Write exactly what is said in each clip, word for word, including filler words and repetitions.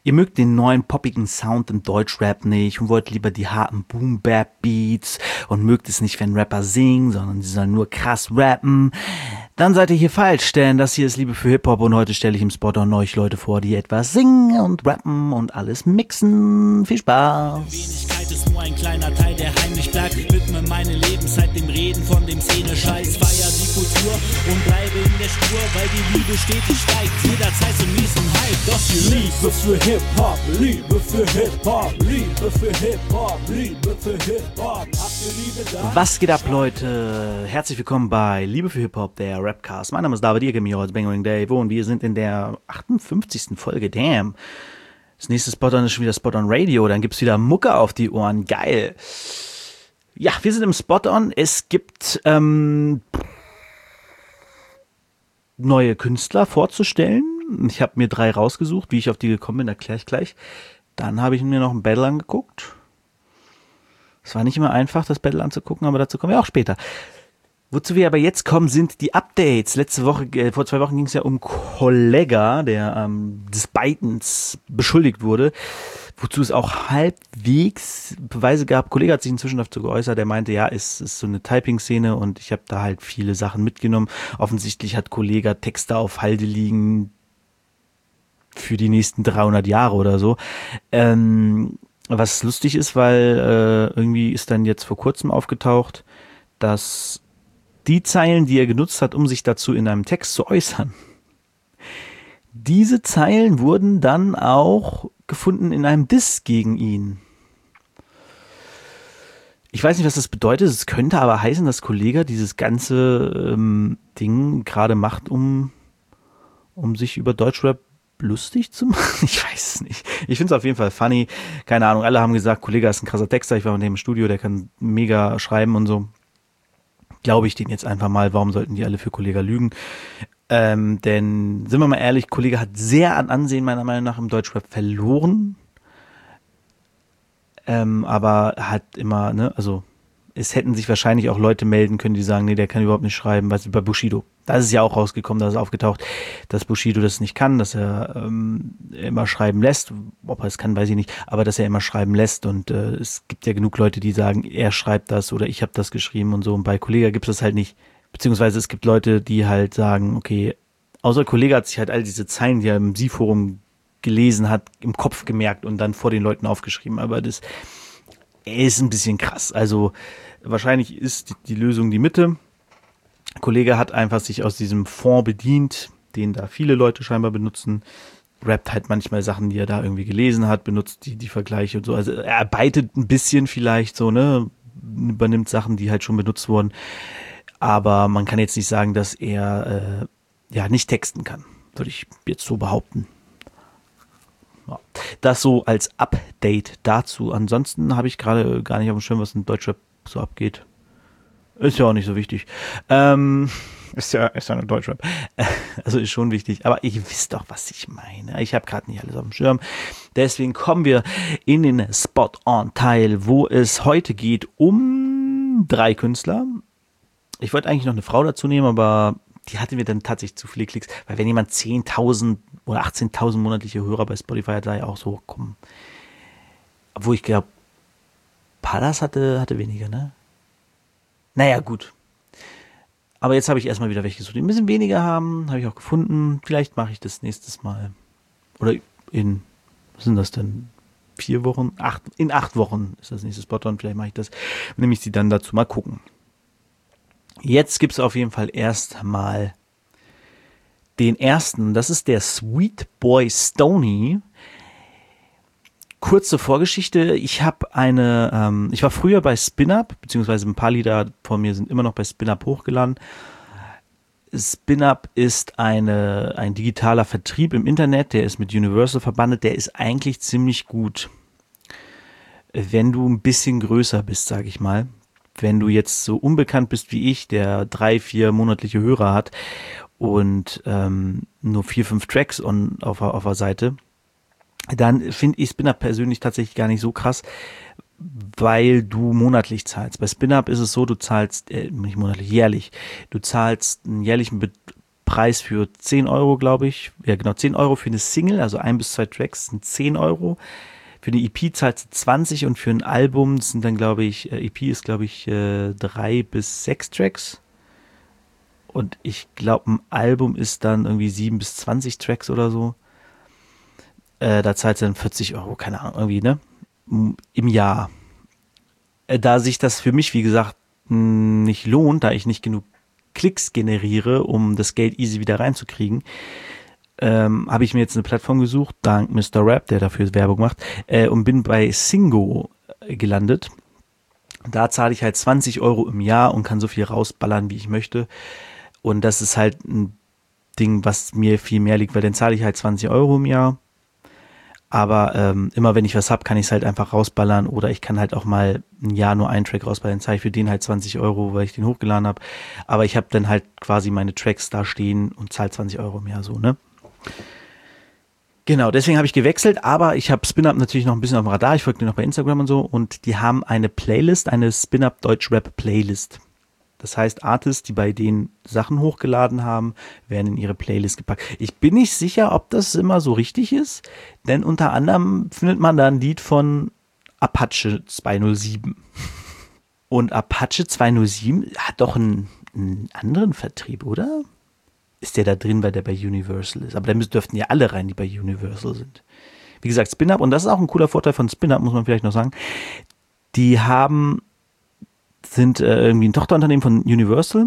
Ihr mögt den neuen poppigen Sound im Deutschrap nicht und wollt lieber die harten Boom-Bap-Beats und mögt es nicht, wenn Rapper singen, sondern sie sollen nur krass rappen. Dann seid ihr hier falsch, denn das hier ist Liebe für Hip-Hop und heute stelle ich im Spot on euch Leute vor, die etwas singen und rappen und alles mixen. Viel Spaß! Wenigkeit ist nur ein kleiner Teil, der heimlich bleibt. Widme meine Lebenszeit dem Reden von dem Szene-Scheiß. Feier die Kultur und bleibe in der Spur, weil die Liebe stetig steigt. Jederzeit so mies und Hype, doch die Liebe für Hip-Hop, Liebe für Hip-Hop, Liebe für Hip-Hop, Liebe für Hip-Hop. Habt ihr Liebe da? Was geht ab, Leute? Herzlich willkommen bei Liebe für Hip-Hop, der Rapcast. Mein Name ist David, ihr kennt mich als Bangering Dave und wir sind in der achtundfünfzigsten Folge. Damn. Das nächste Spot-On ist schon wieder Spot-On Radio, dann gibt's wieder Mucke auf die Ohren. Geil. Ja, wir sind im Spot-On. Es gibt ähm, neue Künstler vorzustellen. Ich habe mir drei rausgesucht. Wie ich auf die gekommen bin, erkläre ich gleich. Dann habe ich mir noch ein Battle angeguckt. Es war nicht immer einfach, das Battle anzugucken, aber dazu kommen wir auch später. Wozu wir aber jetzt kommen, sind die Updates. Letzte Woche, äh, vor zwei Wochen ging es ja um Kollega, der ähm, des Beitens beschuldigt wurde, wozu es auch halbwegs Beweise gab. Kollega hat sich inzwischen dazu geäußert, er meinte, ja, es ist so eine Typing-Szene und ich habe da halt viele Sachen mitgenommen. Offensichtlich hat Kollega Texte auf Halde liegen für die nächsten dreihundert Jahre oder so. Ähm, was lustig ist, weil äh, irgendwie ist dann jetzt vor kurzem aufgetaucht, dass die Zeilen, die er genutzt hat, um sich dazu in einem Text zu äußern, diese Zeilen wurden dann auch gefunden in einem Diss gegen ihn. Ich weiß nicht, was das bedeutet. Es könnte aber heißen, dass Kollega dieses ganze ähm, Ding gerade macht, um, um sich über Deutschrap lustig zu machen. Ich weiß es nicht. Ich finde es auf jeden Fall funny. Keine Ahnung, alle haben gesagt, Kollega ist ein krasser Texter. Ich war mit dem im Studio, der kann mega schreiben und so. Glaube ich den jetzt einfach mal, warum sollten die alle für Kollega lügen? Ähm, denn, sind wir mal ehrlich, Kollega hat sehr an Ansehen meiner Meinung nach im Deutschrap verloren. Ähm, aber hat immer, ne, also es hätten sich wahrscheinlich auch Leute melden können, die sagen, nee, der kann überhaupt nicht schreiben, was bei Bushido. Da ist es ja auch rausgekommen, da ist aufgetaucht, dass Bushido das nicht kann, dass er ähm, immer schreiben lässt. Ob er es kann, weiß ich nicht, aber dass er immer schreiben lässt und äh, es gibt ja genug Leute, die sagen, er schreibt das oder ich habe das geschrieben und so. Und bei Kollega gibt es das halt nicht. Beziehungsweise es gibt Leute, die halt sagen, okay, außer Kollega hat sich halt all diese Zeilen, die er im Sie-Forum gelesen hat, im Kopf gemerkt und dann vor den Leuten aufgeschrieben. Aber das ist ein bisschen krass. Also wahrscheinlich ist die, die Lösung die Mitte. Kollege hat einfach sich aus diesem Fond bedient, den da viele Leute scheinbar benutzen, rappt halt manchmal Sachen, die er da irgendwie gelesen hat, benutzt die, die Vergleiche und so. Also er arbeitet ein bisschen vielleicht so, ne, übernimmt Sachen, die halt schon benutzt wurden. Aber man kann jetzt nicht sagen, dass er äh, ja nicht texten kann, würde ich jetzt so behaupten. Ja. Das so als Update dazu. Ansonsten habe ich gerade gar nicht auf dem Schirm, was in Deutschrap so abgeht. Ist ja auch nicht so wichtig. Ähm, ist ja, ist ja eine Deutschrap. Also ist schon wichtig. Aber ihr wisst doch, was ich meine. Ich habe gerade nicht alles auf dem Schirm. Deswegen kommen wir in den Spot-On-Teil, wo es heute geht um drei Künstler. Ich wollte eigentlich noch eine Frau dazu nehmen, aber die hatte mir dann tatsächlich zu viele Klicks. Weil wenn jemand zehntausend oder achtzehntausend monatliche Hörer bei Spotify hat, da ja auch so, komm. Obwohl ich glaube, Palas hatte, hatte weniger, ne? Naja, gut. Aber jetzt habe ich erstmal wieder welche gesucht, die ein bisschen weniger haben. Habe ich auch gefunden. Vielleicht mache ich das nächstes Mal. Oder in, was sind das denn? Vier Wochen? Acht, in acht Wochen ist das nächste Spot-On. Vielleicht mache ich das. Nehme ich sie dann dazu mal gucken. Jetzt gibt es auf jeden Fall erstmal den ersten. Das ist der Sweet Boy Stoney. Kurze Vorgeschichte, ich habe eine, ähm, ich war früher bei Spin-Up, beziehungsweise ein paar Lieder von mir sind immer noch bei Spin-Up hochgeladen. Spin-Up ist eine, ein digitaler Vertrieb im Internet, der ist mit Universal verbandelt, der ist eigentlich ziemlich gut, wenn du ein bisschen größer bist, sage ich mal. Wenn du jetzt so unbekannt bist wie ich, der drei, vier monatliche Hörer hat und ähm, nur vier, fünf Tracks on, auf, auf der Seite, dann finde ich Spin-Up persönlich tatsächlich gar nicht so krass, weil du monatlich zahlst. Bei Spin-Up ist es so, du zahlst, äh, nicht monatlich, jährlich. Du zahlst einen jährlichen Betrag Preis für zehn Euro, glaube ich. Ja, genau, zehn Euro für eine Single, also ein bis zwei Tracks sind zehn Euro. Für eine E P zahlst du zwanzig und für ein Album sind dann, glaube ich, E P ist, glaube ich, äh, drei bis sechs Tracks. Und ich glaube, ein Album ist dann irgendwie sieben bis zwanzig Tracks oder so. Äh, da zahlst du dann vierzig Euro, keine Ahnung, irgendwie, ne? Im Jahr. Äh, da sich das für mich, wie gesagt, nicht lohnt, da ich nicht genug Klicks generiere, um das Geld easy wieder reinzukriegen, ähm, habe ich mir jetzt eine Plattform gesucht, dank Mister Rap, der dafür Werbung macht, äh, und bin bei Singo äh, gelandet. Da zahle ich halt zwanzig Euro im Jahr und kann so viel rausballern, wie ich möchte. Und das ist halt ein Ding, was mir viel mehr liegt, weil dann zahle ich halt zwanzig Euro im Jahr. Aber ähm, immer wenn ich was hab, kann ich es halt einfach rausballern oder ich kann halt auch mal ein Jahr nur einen Track rausballern, dann zahle ich für den halt zwanzig Euro, weil ich den hochgeladen habe. Aber ich habe dann halt quasi meine Tracks da stehen und zahle zwanzig Euro im Jahr so, ne? Genau, deswegen habe ich gewechselt, aber ich habe SpinUp natürlich noch ein bisschen auf dem Radar, ich folge dir noch bei Instagram und so und die haben eine Playlist, eine SpinUp Deutschrap Playlist. Das heißt, Artists, die bei denen Sachen hochgeladen haben, werden in ihre Playlist gepackt. Ich bin nicht sicher, ob das immer so richtig ist, denn unter anderem findet man da ein Lied von Apache zweihundertsieben. Und Apache zweihundertsieben hat doch einen, einen anderen Vertrieb, oder? Ist der da drin, weil der bei Universal ist? Aber da dürften ja alle rein, die bei Universal sind. Wie gesagt, SpinUp, und das ist auch ein cooler Vorteil von SpinUp, muss man vielleicht noch sagen, die haben... sind äh, irgendwie ein Tochterunternehmen von Universal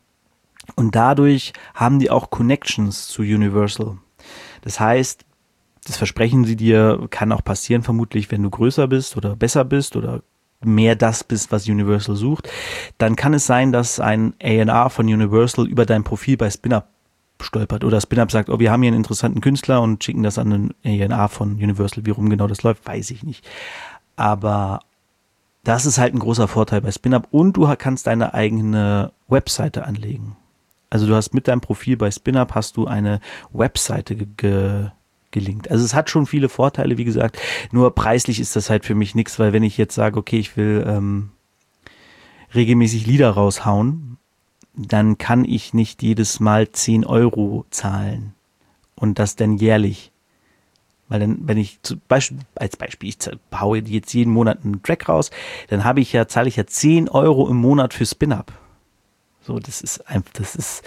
und dadurch haben die auch Connections zu Universal. Das heißt, das versprechen sie dir, kann auch passieren vermutlich, wenn du größer bist oder besser bist oder mehr das bist, was Universal sucht, dann kann es sein, dass ein A und R von Universal über dein Profil bei SpinUp stolpert oder SpinUp sagt, oh, wir haben hier einen interessanten Künstler und schicken das an einen A und R von Universal. Wie rum genau das läuft, weiß ich nicht. Aber das ist halt ein großer Vorteil bei SpinUp und du kannst deine eigene Webseite anlegen. Also du hast mit deinem Profil bei SpinUp hast du eine Webseite ge- ge- gelinkt. Also es hat schon viele Vorteile, wie gesagt, nur preislich ist das halt für mich nichts, weil wenn ich jetzt sage, okay, ich will ähm, regelmäßig Lieder raushauen, dann kann ich nicht jedes Mal zehn Euro zahlen und das dann jährlich. Weil dann, wenn ich zum Beispiel, als Beispiel, ich haue jetzt jeden Monat einen Track raus, dann habe ich ja, zahle ich ja zehn Euro im Monat für SpinUp. So, das ist einfach, das ist,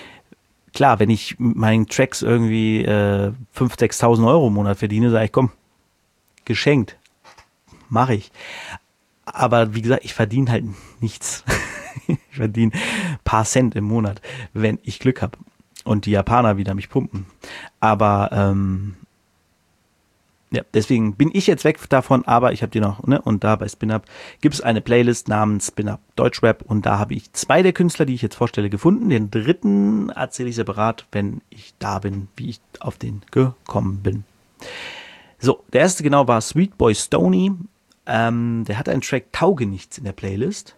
klar, wenn ich mit meinen Tracks irgendwie äh, fünftausend, sechstausend Euro im Monat verdiene, sage ich, komm, geschenkt, mache ich. Aber wie gesagt, ich verdiene halt nichts. Ich verdiene ein paar Cent im Monat, wenn ich Glück habe und die Japaner wieder mich pumpen. Aber, ähm, ja, deswegen bin ich jetzt weg davon, aber ich habe die noch, ne, und da bei SpinUp gibt es eine Playlist namens SpinUp Deutschrap und da habe ich zwei der Künstler, die ich jetzt vorstelle, gefunden. Den dritten erzähle ich separat, wenn ich da bin, wie ich auf den gekommen bin. So, der erste genau war Sweet Boy Stoney. Ähm, der hat einen Track Taugenichts in der Playlist.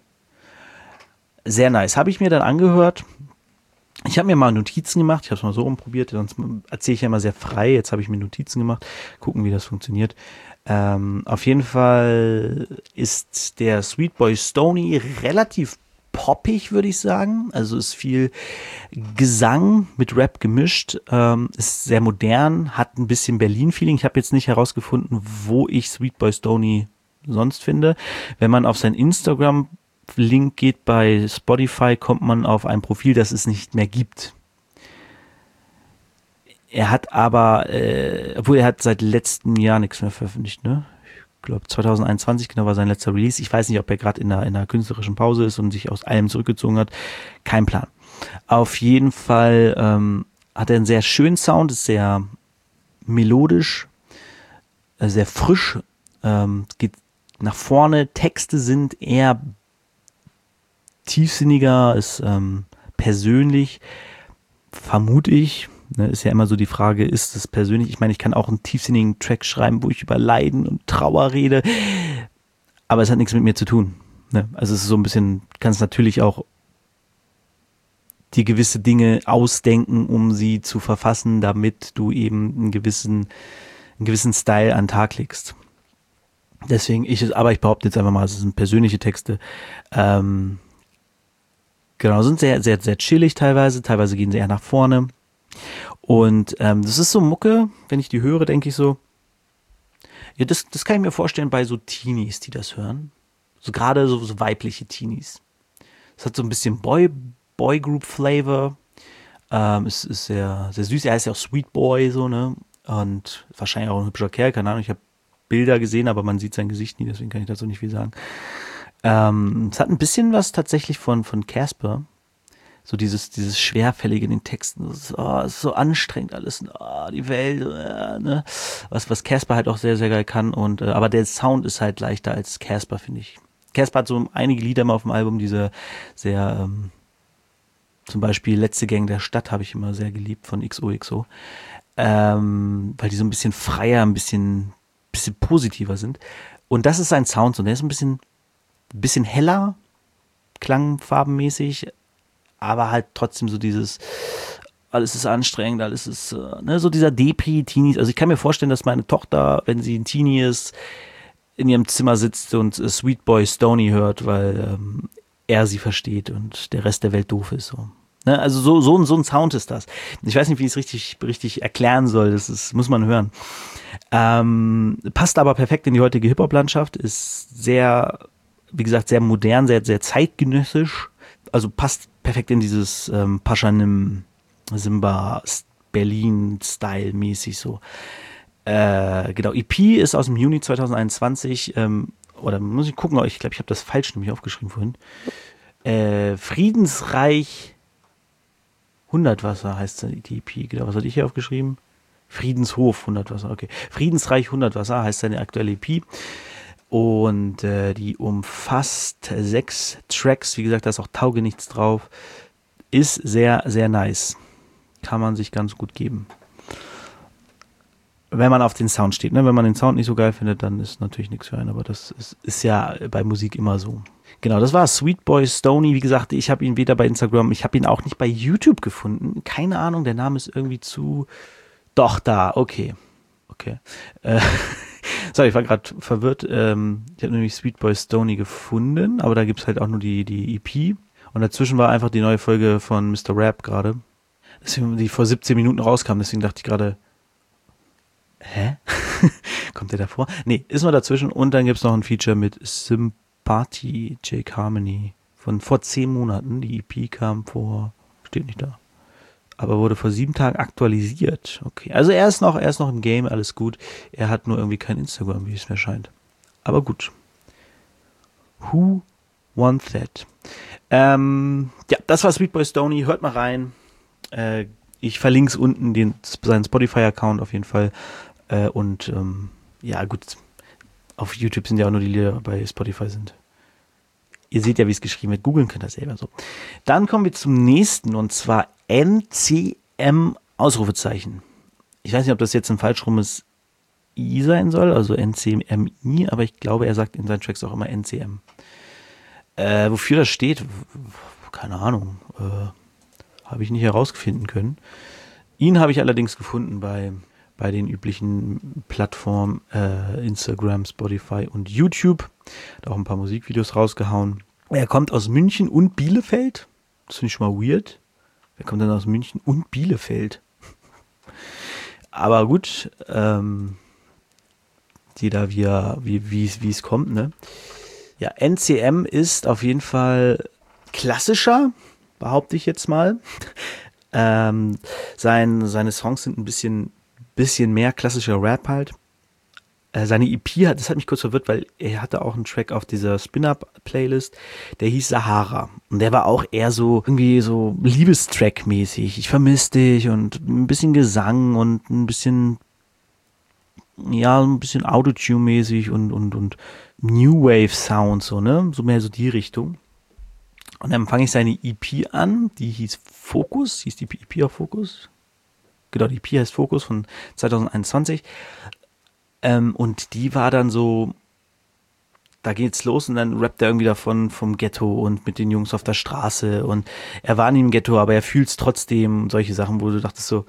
Sehr nice. Habe ich mir dann angehört. Ich habe mir mal Notizen gemacht, ich habe es mal so rumprobiert, sonst erzähle ich ja immer sehr frei, jetzt habe ich mir Notizen gemacht, gucken, wie das funktioniert. Ähm, auf jeden Fall ist der Sweet Boy Stoney relativ poppig, würde ich sagen, also ist viel Gesang mit Rap gemischt, ähm, ist sehr modern, hat ein bisschen Berlin-Feeling. Ich habe jetzt nicht herausgefunden, wo ich Sweet Boy Stoney sonst finde. Wenn man auf sein Instagram Link geht bei Spotify, kommt man auf ein Profil, das es nicht mehr gibt. Er hat aber, äh, obwohl er hat seit letztem Jahr nichts mehr veröffentlicht, ne? Ich glaube zwanzig einundzwanzig genau war sein letzter Release. Ich weiß nicht, ob er gerade in einer, in einer künstlerischen Pause ist und sich aus allem zurückgezogen hat. Kein Plan. Auf jeden Fall ähm, hat er einen sehr schönen Sound, ist sehr melodisch, äh, sehr frisch, ähm, geht nach vorne. Texte sind eher tiefsinniger, ist ähm, persönlich, vermute ich, ne, ist ja immer so die Frage, ist es persönlich? Ich meine, ich kann auch einen tiefsinnigen Track schreiben, wo ich über Leiden und Trauer rede, aber es hat nichts mit mir zu tun. Ne? Also es ist so ein bisschen, kannst natürlich auch dir gewisse Dinge ausdenken, um sie zu verfassen, damit du eben einen gewissen, einen gewissen Style an den Tag legst. Deswegen, ich, aber ich behaupte jetzt einfach mal, es sind persönliche Texte, ähm, genau, sind sehr, sehr, sehr chillig teilweise, teilweise gehen sie eher nach vorne. Und ähm, das ist so Mucke, wenn ich die höre, denke ich so, ja, das, das kann ich mir vorstellen bei so Teenies, die das hören. So gerade so, so weibliche Teenies. Es hat so ein bisschen Boy, Boy-Group-Flavor. Ähm, es ist sehr, sehr süß. Er heißt ja auch Sweet Boy, so, ne? Und wahrscheinlich auch ein hübscher Kerl, keine Ahnung. Ich habe Bilder gesehen, aber man sieht sein Gesicht nie, deswegen kann ich dazu nicht viel sagen. Ähm, es hat ein bisschen was tatsächlich von, von Casper. So dieses, dieses Schwerfällige in den Texten. Es ist, oh, es ist so anstrengend alles. Oh, die Welt, äh, ne? Was, was Casper halt auch sehr, sehr geil kann. Und, äh, aber der Sound ist halt leichter als Casper, finde ich. Casper hat so einige Lieder mal auf dem Album, diese sehr, ähm, zum Beispiel Letzte Gang der Stadt habe ich immer sehr geliebt von X O X O. Ähm, weil die so ein bisschen freier, ein bisschen, bisschen positiver sind. Und das ist sein Sound, so der ist ein bisschen, bisschen heller, klangfarbenmäßig, aber halt trotzdem so dieses, alles ist anstrengend, alles ist, äh, ne, so dieser Depri-Teenie. Also ich kann mir vorstellen, dass meine Tochter, wenn sie ein Teenie ist, in ihrem Zimmer sitzt und äh, Sweet Boy Stoney hört, weil ähm, er sie versteht und der Rest der Welt doof ist. So. Ne? Also so, so, so ein Sound ist das. Ich weiß nicht, wie ich es richtig, richtig erklären soll, das ist, muss man hören. Ähm, passt aber perfekt in die heutige Hip-Hop-Landschaft, ist sehr, wie gesagt, sehr modern, sehr, sehr zeitgenössisch. Also passt perfekt in dieses ähm, Paschanim Simba Berlin-Style mäßig so. Äh, genau, E P ist aus dem Juni zwanzig einundzwanzig, ähm, oder muss ich gucken, ich glaube, ich habe das falsch nämlich aufgeschrieben vorhin. Äh, Friedensreich Hundertwasser heißt die E P, genau, was hatte ich hier aufgeschrieben? Friedenshof Hundertwasser, okay. Friedensreich Hundertwasser heißt seine aktuelle E P. Und äh, die umfasst sechs Tracks, wie gesagt, da ist auch Taugenichts drauf. Ist sehr, sehr nice. Kann man sich ganz gut geben. Wenn man auf den Sound steht, ne? Wenn man den Sound nicht so geil findet, dann ist natürlich nichts für einen, aber das ist, ist ja bei Musik immer so. Genau, das war Sweet Boy Stoney. Wie gesagt, ich habe ihn weder bei Instagram, ich habe ihn auch nicht bei YouTube gefunden. Keine Ahnung, der Name ist irgendwie zu... Doch, da, okay. Okay. Äh, sorry, ich war gerade verwirrt. Ähm, ich habe nämlich Sweet Boy Stoney gefunden, aber da gibt es halt auch nur die, die E P. Und dazwischen war einfach die neue Folge von Mister Rap gerade. Deswegen, die vor siebzehn Minuten rauskam, deswegen dachte ich gerade, hä? Kommt der davor? Nee, ist nur dazwischen. Und dann gibt es noch ein Feature mit Sympathy, Jake Harmony von vor zehn Monaten. Die E P kam vor, steht nicht da, aber wurde vor sieben Tagen aktualisiert. Okay, also er ist noch, er ist noch im Game, alles gut. Er hat nur irgendwie kein Instagram, wie es mir scheint. Aber gut. Who want that? Ähm, ja, das war Sweet Boy Stoney. Hört mal rein. Äh, ich verlinke es unten, den, seinen Spotify-Account auf jeden Fall. Äh, und ähm, ja, gut. Auf YouTube sind ja auch nur die Lieder, bei Spotify sind. Ihr seht ja, wie es geschrieben wird. Googeln könnt ihr selber so. Dann kommen wir zum nächsten, und zwar N C M Ausrufezeichen. Ich weiß nicht, ob das jetzt ein falsch rumes I sein soll, also N C M I, aber ich glaube, er sagt in seinen Tracks auch immer N C M. Äh, wofür das steht, keine Ahnung. Äh, habe ich nicht herausfinden können. Ihn habe ich allerdings gefunden bei, bei den üblichen Plattformen äh, Instagram, Spotify und YouTube. Hat auch ein paar Musikvideos rausgehauen. Er kommt aus München und Bielefeld. Das finde ich schon mal weird. Wer kommt denn aus München und Bielefeld? Aber gut, ähm, jeder wie er, wie, wie, wie es kommt, ne? Ja, N C M ist auf jeden Fall klassischer, behaupte ich jetzt mal. ähm, sein, seine Songs sind ein bisschen, bisschen mehr klassischer Rap halt. Äh, seine E P hat, das hat mich kurz verwirrt, weil er hatte auch einen Track auf dieser Spin-Up-Playlist, der hieß Sahara. Und der war auch eher so, irgendwie so Liebestrack-mäßig. Ich vermisse dich und ein bisschen Gesang und ein bisschen, ja, ein bisschen Autotune-mäßig und, und, und New Wave Sound, so, ne? So mehr so die Richtung. Und dann fange ich seine E P an, die hieß Focus, hieß die E P auf Focus? Genau, die E P heißt Focus von zwanzig einundzwanzig. Ähm, und die war dann so, da geht's los und dann rappt er irgendwie davon vom Ghetto und mit den Jungs auf der Straße und er war nie im Ghetto, aber er fühlt's trotzdem, solche Sachen, wo du dachtest so,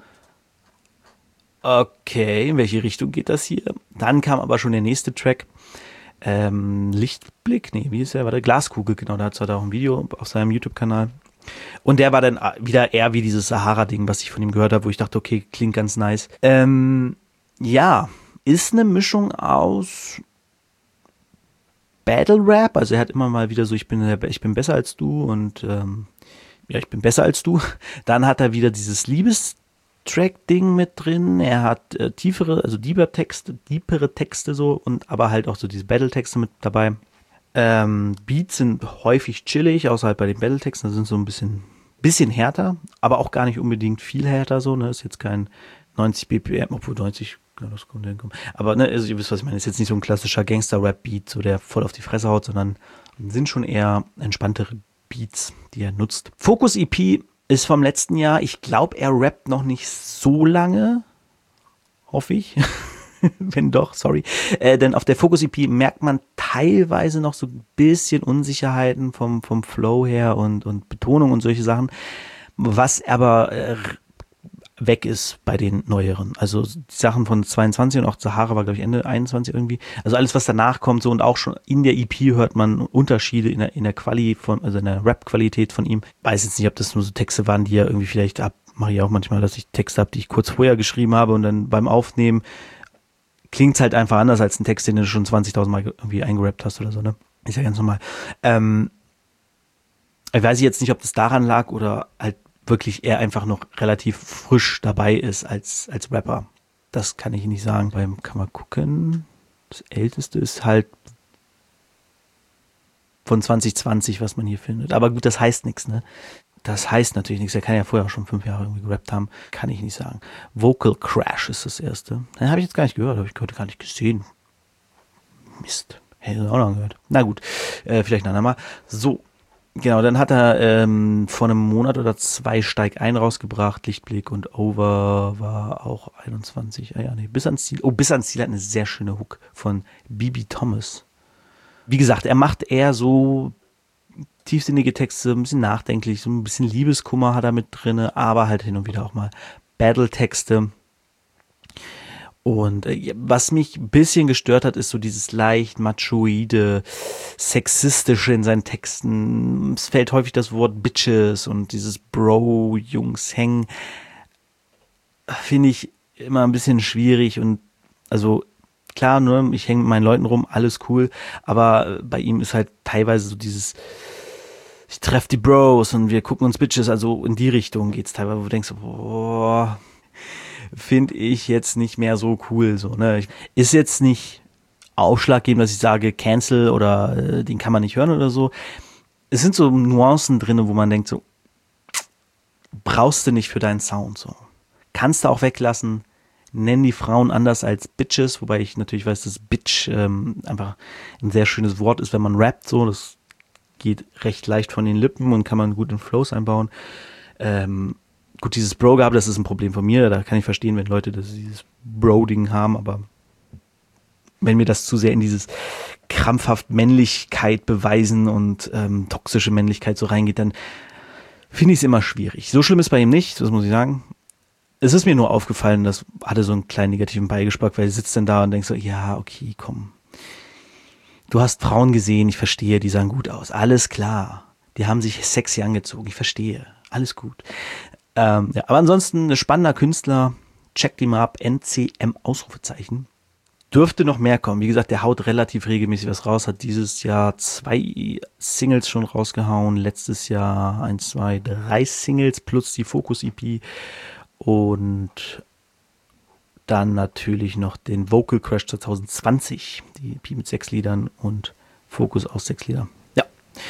okay, in welche Richtung geht das hier? Dann kam aber schon der nächste Track, ähm, Lichtblick, nee, wie ist der? War der Glaskugel, genau, da hat er auch ein Video auf seinem YouTube-Kanal. Und der war dann wieder eher wie dieses Sahara-Ding, was ich von ihm gehört habe, wo ich dachte, okay, klingt ganz nice. Ähm, ja, ist eine Mischung aus Battle Rap, also er hat immer mal wieder so, ich bin, ich bin besser als du und ähm, ja, ich bin besser als du. Dann hat er wieder dieses Liebestrack-Ding mit drin, er hat äh, tiefere, also diebere Texte, tiefere Texte so und aber halt auch so diese Battle-Texte mit dabei. Ähm, Beats sind häufig chillig, außer halt bei den Battle-Texten, da sind so ein bisschen bisschen härter, aber auch gar nicht unbedingt viel härter so, ne, ist jetzt kein neunzig B P M, obwohl neunzig, ja, das kommt hinkommen. Aber ne, also ihr wisst, was ich meine, ist jetzt nicht so ein klassischer Gangster-Rap-Beat, so der voll auf die Fresse haut, sondern sind schon eher entspanntere Beats, die er nutzt. Focus E P ist vom letzten Jahr, ich glaube, er rappt noch nicht so lange, hoffe ich. Wenn doch, sorry. Äh, denn auf der Focus E P merkt man teilweise noch so ein bisschen Unsicherheiten vom, vom Flow her und, und Betonung und solche Sachen, was aber äh, weg ist bei den neueren. Also die Sachen von zweiundzwanzig und auch Sahara war, glaube ich, Ende einundzwanzig irgendwie. Also alles, was danach kommt, so und auch schon in der E P hört man Unterschiede in der, in der Quali von, also in der Rap-Qualität von ihm. Weiß jetzt nicht, ob das nur so Texte waren, die er irgendwie vielleicht ab, mache ich auch manchmal, dass ich Texte habe, die ich kurz vorher geschrieben habe und dann beim Aufnehmen klingt es halt einfach anders als ein Text, den du schon zwanzigtausend Mal irgendwie eingerappt hast oder so, ne? Ist ja ganz normal. Ähm, ich weiß jetzt nicht, ob das daran lag oder halt wirklich er einfach noch relativ frisch dabei ist als, als Rapper. Das kann ich nicht sagen. Beim kann man gucken. Das älteste ist halt von zwanzig zwanzig, was man hier findet. Aber gut, das heißt nichts, ne? Das heißt natürlich nichts. Er kann ja vorher auch schon fünf Jahre irgendwie gerappt haben. Kann ich nicht sagen. Vocal Crash ist das erste. Den habe ich jetzt gar nicht gehört. Habe ich heute gar nicht gesehen. Mist. Hätte ich auch noch gehört. Na gut. Äh, vielleicht ein andermal. So. Genau, dann hat er ähm, vor einem Monat oder zwei Steig ein rausgebracht. Lichtblick und Over war auch einundzwanzig. Ah ja, nee. Bis ans Ziel. Oh, Bis ans Ziel hat eine sehr schöne Hook von B B Thomas. Wie gesagt, er macht eher so tiefsinnige Texte, ein bisschen nachdenklich, so ein bisschen Liebeskummer hat er mit drin, aber halt hin und wieder auch mal Battle-Texte. Und äh, was mich ein bisschen gestört hat, ist so dieses leicht machoide, sexistische in seinen Texten. Es fällt häufig das Wort Bitches und dieses Bro, Jungs, hängen. Finde ich immer ein bisschen schwierig und also klar, nur ich hänge mit meinen Leuten rum, alles cool, aber bei ihm ist halt teilweise so dieses ich treffe die Bros und wir gucken uns Bitches, also in die Richtung geht's teilweise, wo du denkst, boah, finde ich jetzt nicht mehr so cool, so, ne. Ist jetzt nicht ausschlaggebend, dass ich sage, cancel oder äh, den kann man nicht hören oder so. Es sind so Nuancen drin, wo man denkt so, brauchst du nicht für deinen Sound, so. Kannst du auch weglassen, nennen die Frauen anders als Bitches, wobei ich natürlich weiß, dass Bitch ähm, einfach ein sehr schönes Wort ist, wenn man rappt, so, das geht recht leicht von den Lippen und kann man gut in Flows einbauen. Ähm, gut, dieses Bro-Gabe, das ist ein Problem von mir, da kann ich verstehen, wenn Leute das, dieses Bro-Ding haben, aber wenn mir das zu sehr in dieses krampfhaft Männlichkeit beweisen und ähm, toxische Männlichkeit so reingeht, dann finde ich es immer schwierig. So schlimm ist bei ihm nicht, das muss ich sagen. Es ist mir nur aufgefallen, das hatte so einen kleinen negativen Beigeschmack, weil du sitzt dann da und denkst so, ja, okay, komm. Du hast Frauen gesehen, ich verstehe, die sahen gut aus. Alles klar. Die haben sich sexy angezogen, ich verstehe. Alles gut. Ähm, ja, aber ansonsten ein spannender Künstler. Checkt ihn mal ab. N C M Ausrufezeichen. Dürfte noch mehr kommen. Wie gesagt, der haut relativ regelmäßig was raus. Hat dieses Jahr zwei Singles schon rausgehauen. Letztes Jahr eins, zwei, drei Singles plus die Focus-E P. Und dann natürlich noch den Vocal Crash zwanzig zwanzig, die E P mit sechs Liedern und Fokus aus sechs Liedern. Ja,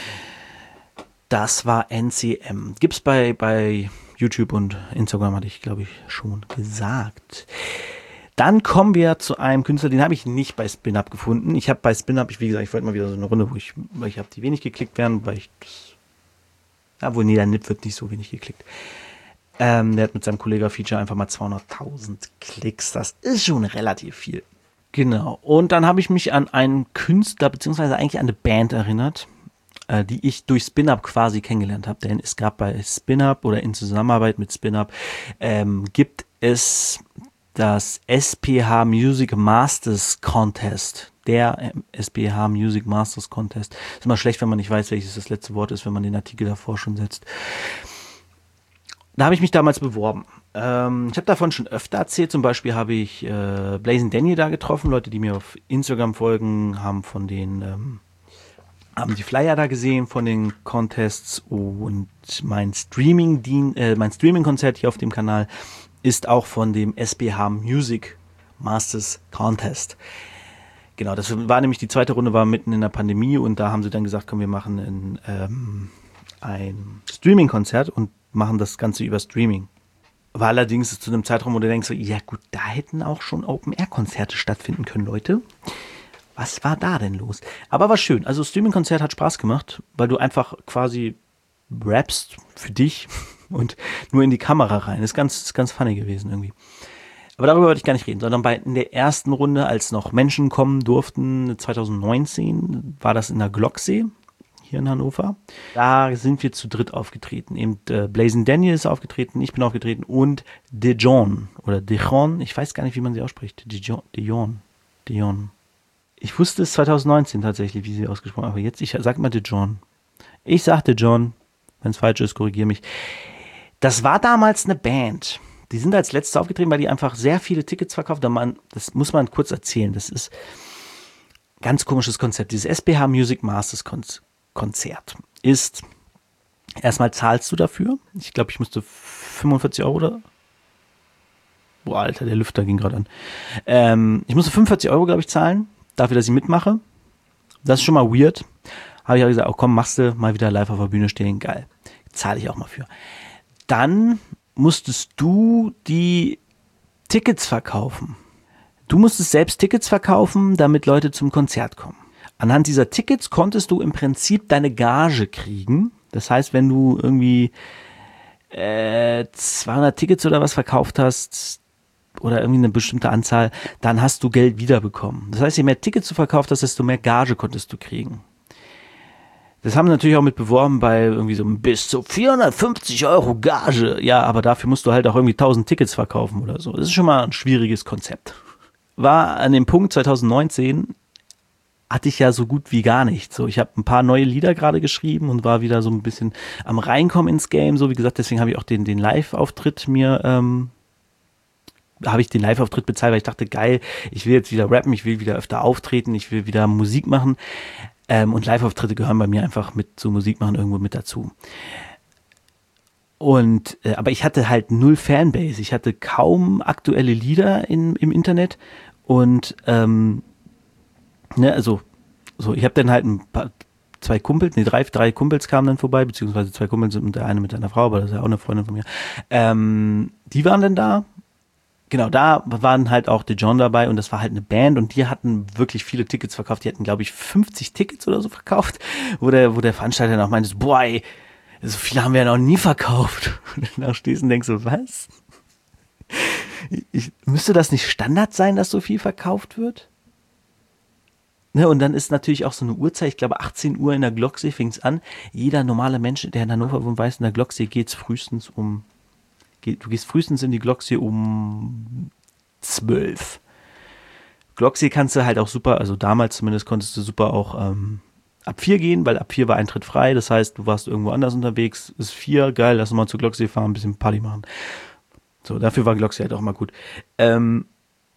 das war N C M. Gibt's bei, bei YouTube und Instagram, hatte ich, glaube ich, schon gesagt. Dann kommen wir zu einem Künstler, den habe ich nicht bei SpinUp gefunden. Ich habe bei SpinUp, ich, wie gesagt, ich wollte mal wieder so eine Runde, wo ich, weil ich habe die wenig geklickt werden, weil ich das, ja, wohl, nee, der Nip wird nicht so wenig geklickt. Ähm, der hat mit seinem Kollega-Feature einfach mal zweihunderttausend Klicks. Das ist schon relativ viel. Genau. Und dann habe ich mich an einen Künstler, beziehungsweise eigentlich an eine Band erinnert, äh, die ich durch SpinUp quasi kennengelernt habe. Denn es gab bei SpinUp oder in Zusammenarbeit mit SpinUp ähm, gibt es das S P H Music Masters Contest. der S B H Music Masters Contest. Ist immer schlecht, wenn man nicht weiß, welches das letzte Wort ist, wenn man den Artikel davor schon setzt. Da habe ich mich damals beworben. Ähm, ich habe davon schon öfter erzählt. Zum Beispiel habe ich äh, Blazing Danny da getroffen. Leute, die mir auf Instagram folgen, haben von den ähm, haben die Flyer da gesehen von den Contests, und mein Streaming Dien, äh, mein Streaming-Konzert hier auf dem Kanal ist auch von dem S B H Music Masters Contest. Genau, das war nämlich die zweite Runde, war mitten in der Pandemie, und da haben sie dann gesagt, komm, wir machen ein, ähm, ein Streaming-Konzert und machen das Ganze über Streaming. War allerdings zu einem Zeitraum, wo du denkst, so, ja gut, da hätten auch schon Open-Air-Konzerte stattfinden können, Leute. Was war da denn los? Aber war schön. Also Streaming-Konzert hat Spaß gemacht, weil du einfach quasi rappst für dich und nur in die Kamera rein. Das ist ganz, ist ganz funny gewesen irgendwie. Aber darüber wollte ich gar nicht reden, sondern bei in der ersten Runde, als noch Menschen kommen durften, zwanzig neunzehn, war das in der Glocksee hier in Hannover. Da sind wir zu dritt aufgetreten. Eben äh, Blazing Danny ist aufgetreten, ich bin aufgetreten und Dejon oder Dejon, ich weiß gar nicht, wie man sie ausspricht. Dejon, Dejon, Dejon. Ich wusste es zwanzig neunzehn tatsächlich, wie sie ausgesprochen, aber jetzt, ich sag mal Dejon. Ich sag Dejon, wenn es falsch ist, korrigiere mich. Das war damals eine Band. Die sind als letzte aufgetreten, weil die einfach sehr viele Tickets verkauft haben. Das muss man kurz erzählen. Das ist ein ganz komisches Konzept. Dieses S B H Music Masters Konzert ist, erstmal zahlst du dafür. Ich glaube, ich musste fünfundvierzig Euro oder... Boah, Alter, der Lüfter ging gerade an. Ähm, ich musste fünfundvierzig Euro, glaube ich, zahlen, dafür, dass ich mitmache. Das ist schon mal weird. Habe ich auch gesagt, oh komm, machst du mal wieder live auf der Bühne stehen. Geil. Zahle ich auch mal für. Dann musstest du die Tickets verkaufen. Du musstest selbst Tickets verkaufen, damit Leute zum Konzert kommen. Anhand dieser Tickets konntest du im Prinzip deine Gage kriegen. Das heißt, wenn du irgendwie äh, zweihundert Tickets oder was verkauft hast oder irgendwie eine bestimmte Anzahl, dann hast du Geld wiederbekommen. Das heißt, je mehr Tickets du verkauft hast, desto mehr Gage konntest du kriegen. Das haben wir natürlich auch mit beworben bei irgendwie so bis zu vierhundertfünfzig Euro Gage. Ja, aber dafür musst du halt auch irgendwie tausend Tickets verkaufen oder so. Das ist schon mal ein schwieriges Konzept. War an dem Punkt zwanzig neunzehn, hatte ich ja so gut wie gar nichts. So, ich habe ein paar neue Lieder gerade geschrieben und war wieder so ein bisschen am Reinkommen ins Game. So wie gesagt, deswegen habe ich auch den, den Live-Auftritt mir, ähm, habe ich den Live-Auftritt bezahlt, weil ich dachte, geil, ich will jetzt wieder rappen, ich will wieder öfter auftreten, ich will wieder Musik machen. Ähm, und Live-Auftritte gehören bei mir einfach mit so Musik machen irgendwo mit dazu. Und, äh, aber ich hatte halt null Fanbase. Ich hatte kaum aktuelle Lieder in, im Internet und, ähm, ne, also, so, ich habe dann halt ein paar, zwei Kumpels, nee, drei, drei Kumpels kamen dann vorbei, beziehungsweise zwei Kumpels und der eine mit einer Frau, aber das ist ja auch eine Freundin von mir. Ähm, die waren dann da. Genau, da waren halt auch Dejon dabei und das war halt eine Band und die hatten wirklich viele Tickets verkauft. Die hatten, glaube ich, fünfzig Tickets oder so verkauft, wo der, wo der Veranstalter dann auch meinte, boah, ey, so viele haben wir ja noch nie verkauft. Und dann da stehst du und denkst so, was? Ich, müsste das nicht Standard sein, dass so viel verkauft wird? Ne, und dann ist natürlich auch so eine Uhrzeit, ich glaube achtzehn Uhr in der Glocksee fing es an. Jeder normale Mensch, der in Hannover wohnt, weiß, in der Glocksee geht es frühestens um Du gehst frühestens in die Glocksee um zwölf. Glocksee kannst du halt auch super, also damals zumindest konntest du super auch ähm, ab vier gehen, weil ab vier war Eintritt frei. Das heißt, du warst irgendwo anders unterwegs, ist vier, geil, lass uns mal zur Glocksee fahren, ein bisschen Party machen. So, dafür war Glocksee halt auch mal gut. Ähm,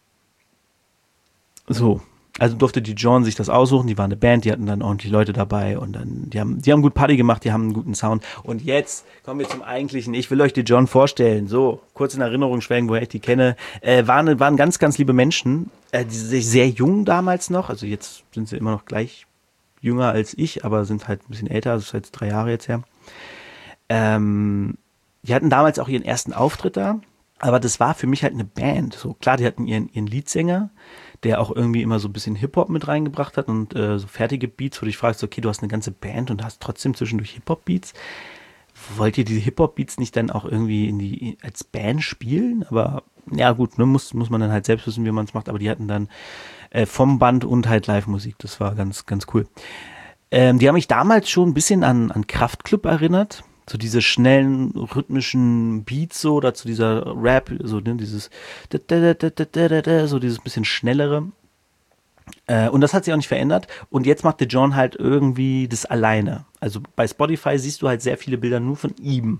so. Also durfte die John sich das aussuchen, die waren eine Band, die hatten dann ordentlich Leute dabei und dann, die haben, die haben gut Party gemacht, die haben einen guten Sound. Und jetzt kommen wir zum Eigentlichen. Ich will euch die John vorstellen. So, kurz in Erinnerung schwelgen, woher ich die kenne. Äh, waren, waren ganz, ganz liebe Menschen, äh, die sind sehr jung damals noch, also jetzt sind sie immer noch gleich jünger als ich, aber sind halt ein bisschen älter, das ist jetzt drei Jahre jetzt her. Ähm, die hatten damals auch ihren ersten Auftritt da, aber das war für mich halt eine Band. So, klar, die hatten ihren, ihren Leadsänger, der auch irgendwie immer so ein bisschen Hip-Hop mit reingebracht hat und äh, so fertige Beats, wo du dich fragst, okay, du hast eine ganze Band und hast trotzdem zwischendurch Hip-Hop-Beats. Wollt ihr diese Hip-Hop-Beats nicht dann auch irgendwie in die als Band spielen? Aber ja gut, ne, muss, muss man dann halt selbst wissen, wie man es macht. Aber die hatten dann äh, vom Band und halt Live-Musik. Das war ganz, ganz cool. Ähm, die haben mich damals schon ein bisschen an, an Kraftklub erinnert. So diese schnellen, rhythmischen Beats so, dazu dieser Rap, so ne, dieses so dieses bisschen schnellere. Äh, und das hat sich auch nicht verändert. Und jetzt macht der John halt irgendwie das alleine. Also bei Spotify siehst du halt sehr viele Bilder nur von ihm.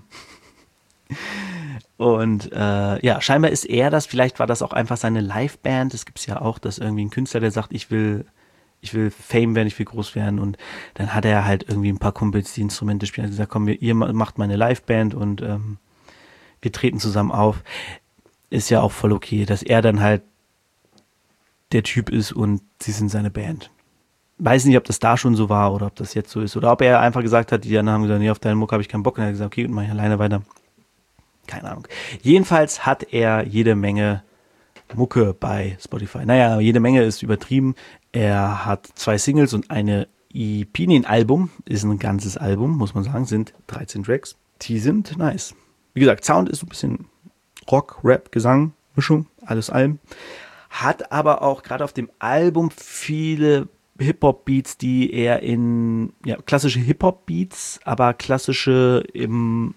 Und äh, ja, scheinbar ist er das, vielleicht war das auch einfach seine Liveband. Es gibt ja auch, dass irgendwie ein Künstler, der sagt, ich will, ich will Fame werden, ich will groß werden. Und dann hat er halt irgendwie ein paar Kumpels, die Instrumente spielen. Er hat gesagt, komm, wir, ihr macht meine Liveband und ähm, wir treten zusammen auf. Ist ja auch voll okay, dass er dann halt der Typ ist und sie sind seine Band. Weiß nicht, ob das da schon so war oder ob das jetzt so ist. Oder ob er einfach gesagt hat, die anderen haben gesagt, nee, auf deinen Muck habe ich keinen Bock. Und er hat gesagt, okay, mach ich alleine weiter. Keine Ahnung. Jedenfalls hat er jede Menge Mucke bei Spotify. Naja, jede Menge ist übertrieben. Er hat zwei Singles und eine E P. Nee, ein Album. Ist ein ganzes Album, muss man sagen. Sind dreizehn Tracks. Die sind nice. Wie gesagt, Sound ist so ein bisschen Rock, Rap, Gesang, Mischung, alles allem. Hat aber auch gerade auf dem Album viele Hip-Hop-Beats, die eher in, ja, klassische Hip-Hop-Beats, aber klassische im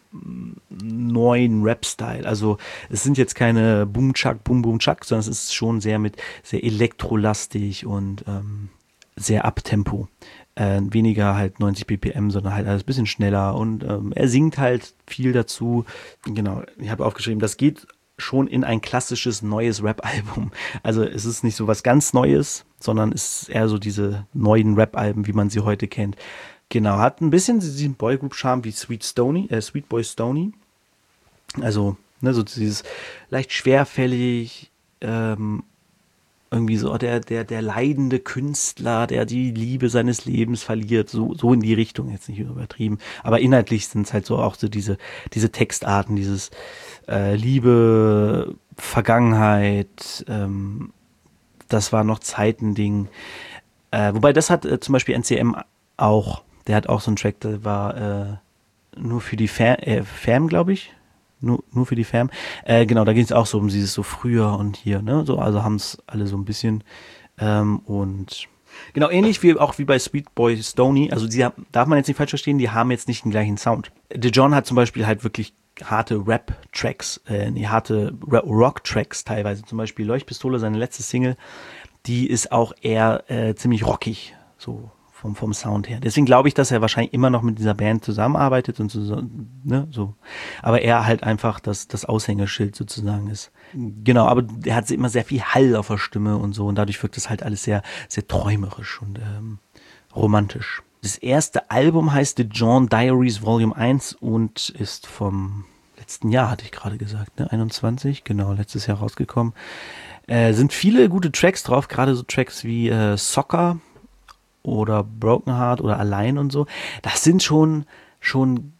neuen Rap-Style. Also es sind jetzt keine Boom-Chuck, Boom-Boom-Chuck, sondern es ist schon sehr mit, sehr elektrolastig und ähm, sehr Abtempo. Äh, weniger halt neunzig B P M, sondern halt alles ein bisschen schneller und ähm, er singt halt viel dazu. Genau, ich habe aufgeschrieben, das geht schon in ein klassisches neues Rap-Album. Also es ist nicht so was ganz Neues, sondern es ist eher so diese neuen Rap-Alben, wie man sie heute kennt. Genau, hat ein bisschen diesen Boygroup-Charme wie Sweet Stoney, äh, Sweet Boy Stoney. Also, ne, so dieses leicht schwerfällig, ähm, irgendwie so der, der, der leidende Künstler, der die Liebe seines Lebens verliert, so, so in die Richtung, jetzt nicht übertrieben. Aber inhaltlich sind es halt so auch so diese, diese Textarten, dieses äh, Liebe, Vergangenheit, ähm, das war noch Zeitending. Äh, wobei das hat äh, zum Beispiel N C M auch, der hat auch so einen Track, der war äh, nur für die Fam, äh, Fam glaube ich. Nur, nur für die Fam. Äh, genau, da ging es auch so um dieses so früher und hier, ne? So, also haben es alle so ein bisschen. Ähm, und genau, ähnlich wie auch wie bei Sweet Boy Stoney. Also die haben, darf man jetzt nicht falsch verstehen, die haben jetzt nicht den gleichen Sound. The John hat zum Beispiel halt wirklich harte Rap-Tracks, äh, nee, harte Rock-Tracks teilweise. Zum Beispiel Leuchtpistole, seine letzte Single, die ist auch eher äh, ziemlich rockig, so vom, vom Sound her. Deswegen glaube ich, dass er wahrscheinlich immer noch mit dieser Band zusammenarbeitet und so, ne, so. Aber er halt einfach das, das Aushängeschild sozusagen ist. Genau, aber er hat immer sehr viel Hall auf der Stimme und so und dadurch wirkt das halt alles sehr, sehr träumerisch und ähm, romantisch. Das erste Album heißt The John Diaries Volume eins und ist vom letzten Jahr, hatte ich gerade gesagt, ne, einundzwanzig, genau, letztes Jahr rausgekommen. Äh, sind viele gute Tracks drauf, gerade so Tracks wie äh, Soccer oder Broken Heart oder Allein und so. Das sind schon, schon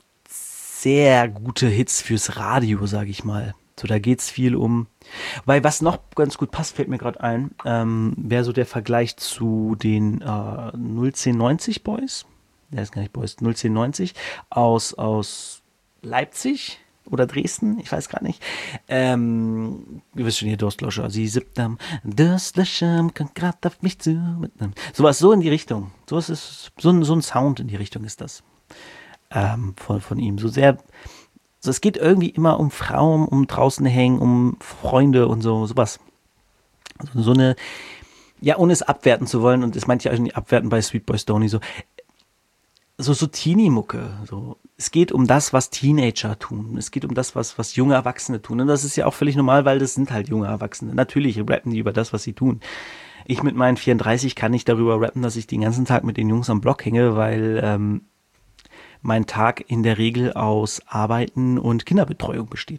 sehr gute Hits fürs Radio, sage ich mal. So, da geht's viel um, weil was noch ganz gut passt, fällt mir gerade ein, ähm, wäre so der Vergleich zu den äh, null zehn neunzig Boys, der ist gar nicht Boys, null zehn neunzig aus, aus Leipzig oder Dresden, ich weiß gar nicht. Ähm, ihr wisst schon hier, Durstlöscher, sie siebtam, Durstlöscher, kommt grad auf mich zu. Sowas so in die Richtung. So ist es, so ein, so ein Sound in die Richtung ist das. Ähm, von, von ihm. So sehr, so es geht irgendwie immer um Frauen, um draußen hängen, um Freunde und so, sowas. Also so eine, ja, ohne es abwerten zu wollen, und das meinte ich auch nicht abwerten bei Sweet Boy Stoney, so, so, so Teenie-Mucke, so. Es geht um das, was Teenager tun. Es geht um das, was, was junge Erwachsene tun. Und das ist ja auch völlig normal, weil das sind halt junge Erwachsene. Natürlich rappen die über das, was sie tun. Ich mit meinen vierunddreißig kann nicht darüber rappen, dass ich den ganzen Tag mit den Jungs am Block hänge, weil ähm, mein Tag in der Regel aus Arbeiten und Kinderbetreuung besteht.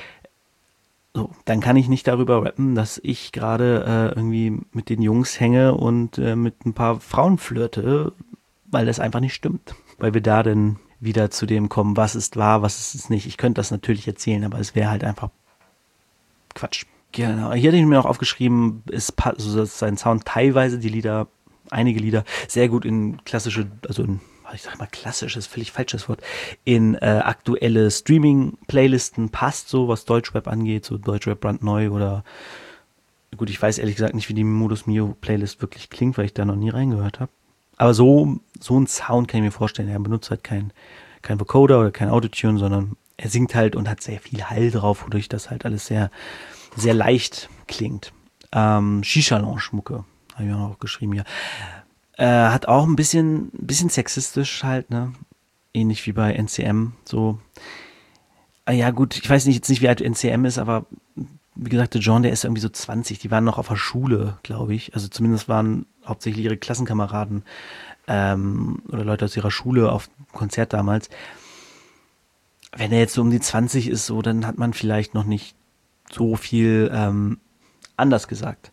So, dann kann ich nicht darüber rappen, dass ich gerade äh, irgendwie mit den Jungs hänge und äh, mit ein paar Frauen flirte, weil das einfach nicht stimmt. Weil wir da dann wieder zu dem kommen, was ist wahr, was ist es nicht. Ich könnte das natürlich erzählen, aber es wäre halt einfach Quatsch. Genau, hier hatte ich mir noch aufgeschrieben, ist also sein Sound teilweise, die Lieder, einige Lieder, sehr gut in klassische, also in, ich sag mal klassisch, ist völlig falsches Wort, in äh, aktuelle Streaming-Playlisten passt, so was Deutschrap angeht, so Deutschrap brandneu oder, gut, ich weiß ehrlich gesagt nicht, wie die Modus Mio Playlist wirklich klingt, weil ich da noch nie reingehört habe. Aber so, so ein Sound kann ich mir vorstellen. Er benutzt halt kein, kein Vocoder oder kein Autotune, sondern er singt halt und hat sehr viel Hall drauf, wodurch das halt alles sehr, sehr leicht klingt. Ähm, Shisha-Lounge-Mucke habe ich auch geschrieben hier. Äh, hat auch ein bisschen, ein bisschen sexistisch halt, ne? Ähnlich wie bei N C M, so. Ah, ja gut, ich weiß nicht jetzt nicht, wie alt N C M ist, aber wie gesagt, der John, der ist irgendwie so zwanzig, die waren noch auf der Schule, glaube ich. Also zumindest waren hauptsächlich ihre Klassenkameraden ähm, oder Leute aus ihrer Schule auf dem Konzert damals. Wenn er jetzt so um die zwanzig ist, so, dann hat man vielleicht noch nicht so viel ähm, anders gesagt.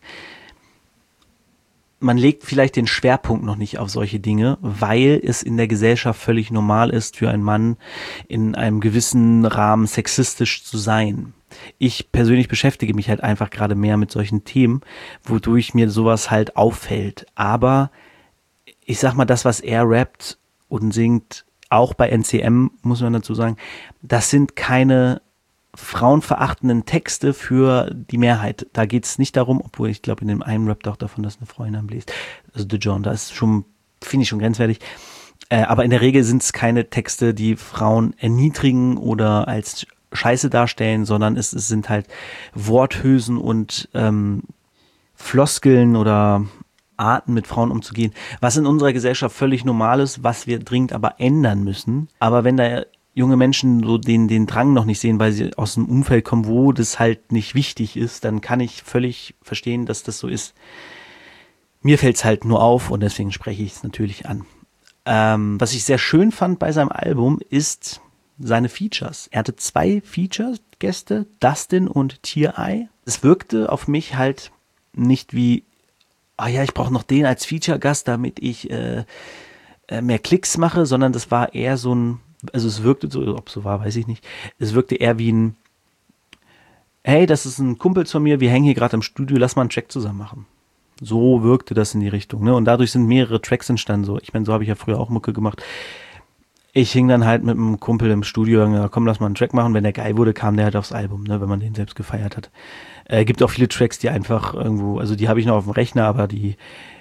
Man legt vielleicht den Schwerpunkt noch nicht auf solche Dinge, weil es in der Gesellschaft völlig normal ist, für einen Mann in einem gewissen Rahmen sexistisch zu sein. Ich persönlich beschäftige mich halt einfach gerade mehr mit solchen Themen, wodurch mir sowas halt auffällt. Aber ich sag mal, das, was er rappt und singt, auch bei N C M, muss man dazu sagen, das sind keine frauenverachtenden Texte für die Mehrheit. Da geht es nicht darum, obwohl ich glaube, in dem einen rappt auch davon, dass eine Freundin am bläst. Also The John, das ist schon, finde ich schon grenzwertig. Äh, aber in der Regel sind es keine Texte, die Frauen erniedrigen oder als Scheiße darstellen, sondern es, es sind halt Worthülsen und ähm, Floskeln oder Arten, mit Frauen umzugehen, was in unserer Gesellschaft völlig normal ist, was wir dringend aber ändern müssen. Aber wenn da junge Menschen so den, den Drang noch nicht sehen, weil sie aus einem Umfeld kommen, wo das halt nicht wichtig ist, dann kann ich völlig verstehen, dass das so ist. Mir fällt es halt nur auf und deswegen spreche ich es natürlich an. Ähm, was ich sehr schön fand bei seinem Album ist seine Features. Er hatte zwei Feature-Gäste, Dustin und Tier-Eye. Es wirkte auf mich halt nicht wie, ah ja, ich brauche noch den als Feature-Gast, damit ich äh, äh, mehr Klicks mache, sondern das war eher so ein, also es wirkte so, ob es so war, weiß ich nicht, es wirkte eher wie ein, hey, das ist ein Kumpel von mir, wir hängen hier gerade im Studio, lass mal einen Track zusammen machen. So wirkte das in die Richtung, ne? Und dadurch sind mehrere Tracks entstanden, so. Ich meine, so habe ich ja früher auch Mucke gemacht. Ich hing dann halt mit einem Kumpel im Studio, ja, komm, lass mal einen Track machen. Wenn der geil wurde, kam der halt aufs Album, ne, wenn man den selbst gefeiert hat. Äh, gibt auch viele Tracks, die einfach irgendwo, also die habe ich noch auf dem Rechner, aber die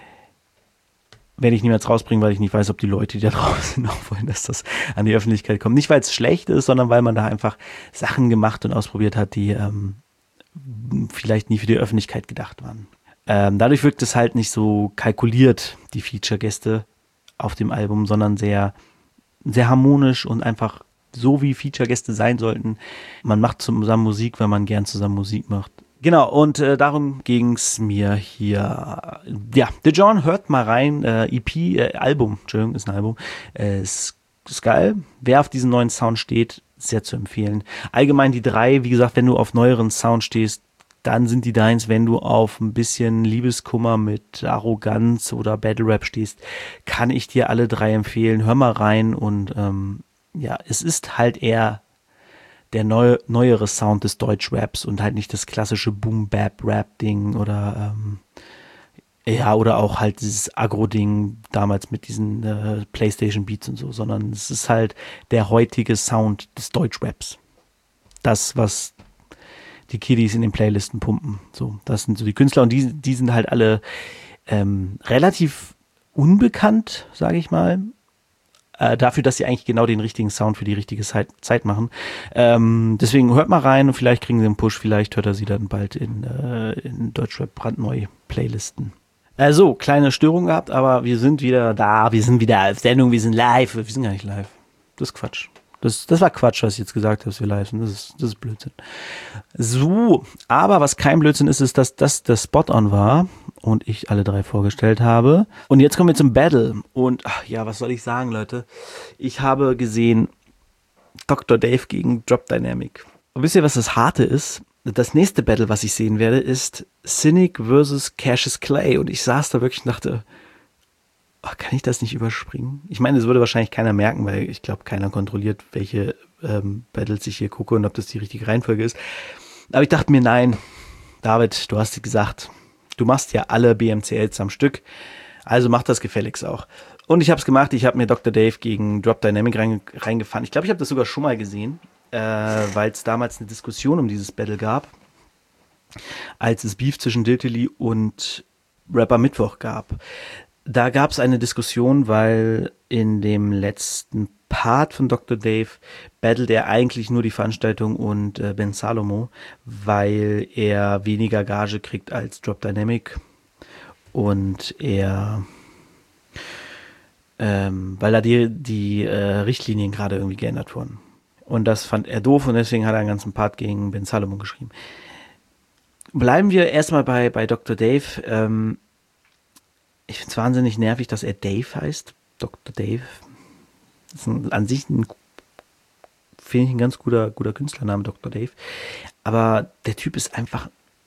werde ich niemals rausbringen, weil ich nicht weiß, ob die Leute, die da draußen auch wollen, dass das an die Öffentlichkeit kommt. Nicht, weil es schlecht ist, sondern weil man da einfach Sachen gemacht und ausprobiert hat, die ähm, vielleicht nie für die Öffentlichkeit gedacht waren. Ähm, dadurch wirkt es halt nicht so kalkuliert, die Feature-Gäste auf dem Album, sondern sehr, sehr harmonisch und einfach so, wie Feature-Gäste sein sollten. Man macht zusammen Musik, weil man gern zusammen Musik macht. Genau, und äh, darum ging's mir hier. Ja, The John, hört mal rein. Äh, E P, äh, Album, Entschuldigung, ist ein Album. Äh, ist, ist geil. Wer auf diesen neuen Sound steht, sehr zu empfehlen. Allgemein die drei, wie gesagt, wenn du auf neueren Sound stehst, dann sind die deins. Wenn du auf ein bisschen Liebeskummer mit Arroganz oder Battle Rap stehst, kann ich dir alle drei empfehlen. Hör mal rein und ähm, ja, es ist halt eher der neu, neuere Sound des Deutschraps und halt nicht das klassische Boom-Bap-Rap-Ding oder ähm, ja, oder auch halt dieses Agro-Ding damals mit diesen äh, Playstation-Beats und so, sondern es ist halt der heutige Sound des Deutschraps. Das, was die Kiddies in den Playlisten pumpen. So, das sind so die Künstler und die, die sind halt alle ähm, relativ unbekannt, sage ich mal. Äh, dafür, dass sie eigentlich genau den richtigen Sound für die richtige Zeit, Zeit machen. Ähm, deswegen hört mal rein und vielleicht kriegen sie einen Push, vielleicht hört er sie dann bald in, äh, in Deutschrap brandneue Playlisten. Äh, so, kleine Störung gehabt, aber wir sind wieder da, wir sind wieder auf Sendung, wir sind live. Wir sind gar nicht live. Das ist Quatsch. Das, das war Quatsch, was ich jetzt gesagt habe, dass wir live sind. Das ist, das ist Blödsinn. So, aber was kein Blödsinn ist, ist, dass das der Spot-On war und ich alle drei vorgestellt habe. Und jetzt kommen wir zum Battle. Und ach, ja, was soll ich sagen, Leute? Ich habe gesehen Doktor Dave gegen Drop Dynamic. Und wisst ihr, was das Harte ist? Das nächste Battle, was ich sehen werde, ist Cynic versus Cassius Clay. Und ich saß da wirklich und dachte, ach, kann ich das nicht überspringen? Ich meine, das würde wahrscheinlich keiner merken, weil ich glaube, keiner kontrolliert, welche ähm, Battles ich hier gucke und ob das die richtige Reihenfolge ist. Aber ich dachte mir, nein, David, du hast gesagt, du machst ja alle B M C Ls am Stück, also mach das gefälligst auch. Und ich habe es gemacht, ich habe mir Doktor Dave gegen Drop Dynamic rein, reingefahren. Ich glaube, ich habe das sogar schon mal gesehen, äh, weil es damals eine Diskussion um dieses Battle gab, als es Beef zwischen Diltily und Rapper Mittwoch gab. Da gab es eine Diskussion, weil in dem letzten Part von Doktor Dave battelt er eigentlich nur die Veranstaltung und äh, Ben Salomo, weil er weniger Gage kriegt als Drop Dynamic. und er, ähm, weil da die, die äh, Richtlinien gerade irgendwie geändert wurden. Und das fand er doof und deswegen hat er einen ganzen Part gegen Ben Salomon geschrieben. Bleiben wir erstmal bei, bei Doktor Dave. Ähm, ich finde es wahnsinnig nervig, dass er Dave heißt. Doktor Dave. Das ist ein, an sich ein, finde ich, ein ganz guter, guter Künstlername, Doktor Dave. Aber der Typ ist einfach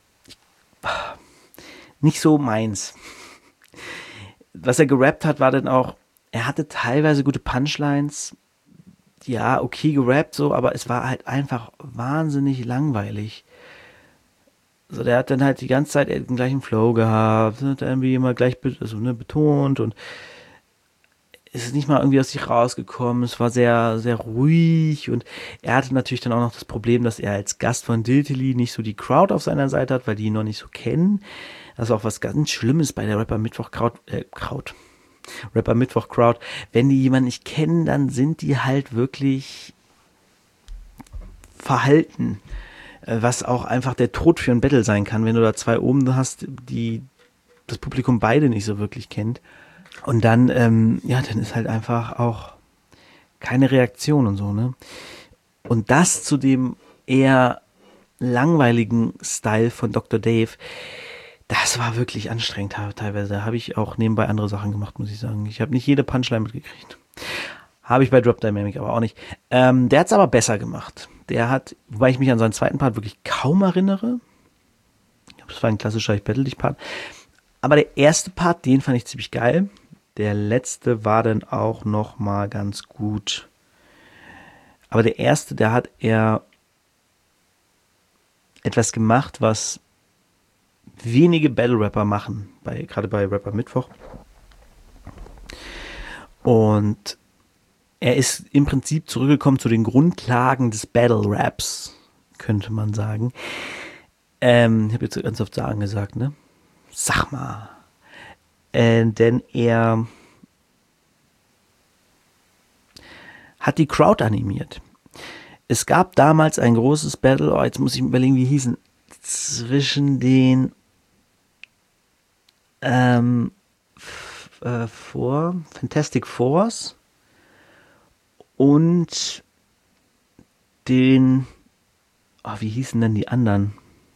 nicht so meins. Was er gerappt hat, war dann auch, er hatte teilweise gute Punchlines. Ja, okay gerappt so, aber es war halt einfach wahnsinnig langweilig. So, der hat dann halt die ganze Zeit den gleichen Flow gehabt, hat irgendwie immer gleich also, ne, betont und es ist nicht mal irgendwie aus sich rausgekommen. Es war sehr, sehr ruhig und er hatte natürlich dann auch noch das Problem, dass er als Gast von Diltily nicht so die Crowd auf seiner Seite hat, weil die ihn noch nicht so kennen. Das ist auch was ganz Schlimmes bei der Rapper Mittwoch Crowd, äh, Crowd. Rapper Mittwoch Crowd. Wenn die jemanden nicht kennen, dann sind die halt wirklich verhalten. Was auch einfach der Tod für ein Battle sein kann, wenn du da zwei oben hast, die das Publikum beide nicht so wirklich kennt. Und dann, ähm, ja, dann ist halt einfach auch keine Reaktion und so, ne? Und das zu dem eher langweiligen Style von Doktor Dave, das war wirklich anstrengend teilweise. Da habe ich auch nebenbei andere Sachen gemacht, muss ich sagen. Ich habe nicht jede Punchline mitgekriegt. Habe ich bei Drop Dynamic aber auch nicht. Ähm, der hat es aber besser gemacht. Der hat, wobei ich mich an seinen zweiten Part wirklich kaum erinnere. Ich glaube, das war ein klassischer Ich battle dich Part. Aber der erste Part, den fand ich ziemlich geil. Der letzte war dann auch noch mal ganz gut. Aber der erste, der hat eher etwas gemacht, was wenige Battle-Rapper machen. Bei, gerade bei Rapper Mittwoch. Und er ist im Prinzip zurückgekommen zu den Grundlagen des Battle-Raps, könnte man sagen. Ähm, ich habe jetzt ganz oft sagen gesagt, ne? Sag mal. Äh, denn er hat die Crowd animiert. Es gab damals ein großes Battle, oh, jetzt muss ich überlegen, wie hießen, zwischen den ähm, f- äh, Four, Fantastic Fours und den, oh, wie hießen denn die anderen?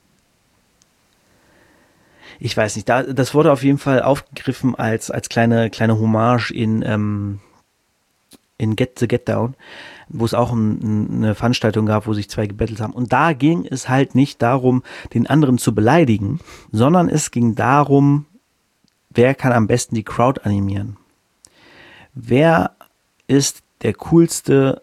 Ich weiß nicht, da, das wurde auf jeden Fall aufgegriffen als, als kleine, kleine Hommage in, ähm, in Get the Get Down, wo es auch ein, eine Veranstaltung gab, wo sich zwei gebettelt haben. Und da ging es halt nicht darum, den anderen zu beleidigen, sondern es ging darum, wer kann am besten die Crowd animieren? Wer ist der coolste